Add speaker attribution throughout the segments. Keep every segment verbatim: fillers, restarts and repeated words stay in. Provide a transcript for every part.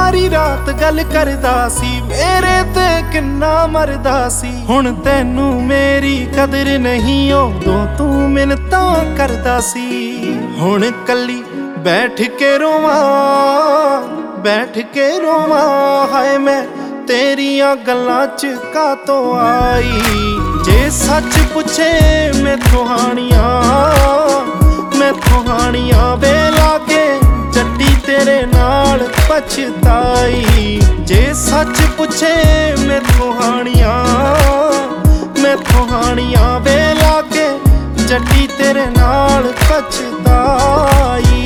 Speaker 1: सारी रात गल करदा सी, मेरे ते किन्ना मरदा सी। हुण तैनू मेरी कदर नहीं, उदों तू मिन्नतां करदा सी। हुण कल्ली बैठ के रोवां बैठ के रोवां, हाय मैं तेरियां गल्लां च कातों आई। जे सच पुछे मैथों हानियां मैथों हानियां वे लागे जट्टी तेरे नाल पछताई। जे सच पुछे मैथों हानियां मैथों हानियां वे लागे जट्टी तेरे नाल पछताई।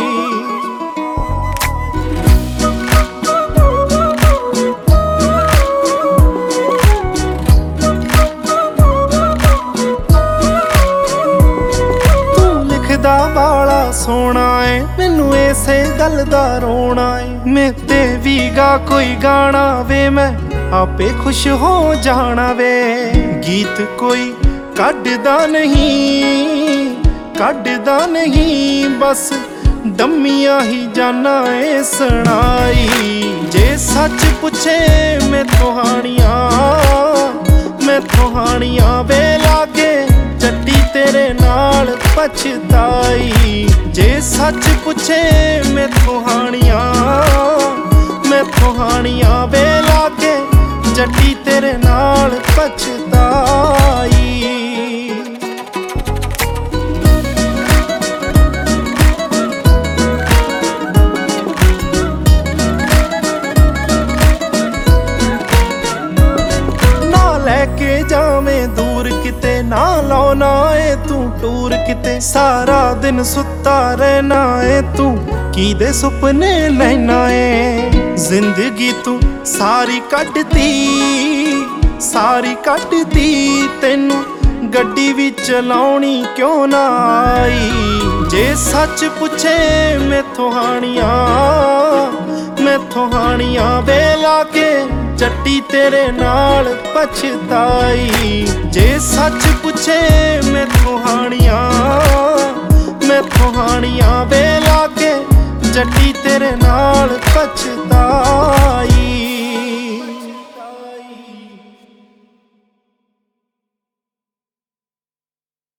Speaker 1: वाला सोना है मैनू इसे गल दा रोना है। मैं ते भी गा कोई गाना वे, मैं आपे खुश हो जाना वे। गीत कोई कढ़दा नहीं कढ़दा नहीं, बस डम्मियां ही जाना है सुनाई। जे सच पुछे मैथों हानियां मैथों हानियां वे लागे जट्टी तेरे नाल पछताई। जे सच पुछे मैथों हानियां मैथों हानियां वे लागे जट्टी तेरे नाल पछताई। ना लैके जावें दूर किते, ना लाउना ए तू टूर किते। सारा दिन सुत्ता रहना ए तू किदे सुपने लैना ए। जिंदगी तू सारी कटदी सारी कटदी, तैनू गड्डी भी चलाउणी क्यों ना आई। जे सच पुछे मैथों हानियां मैथों हानियां वे लागे जट्टी तेरे नाल पछताई। जे सच पुछे मैथों हानियां मैथों हानियां वे लागे जट्टी तेरे नाल पछताई।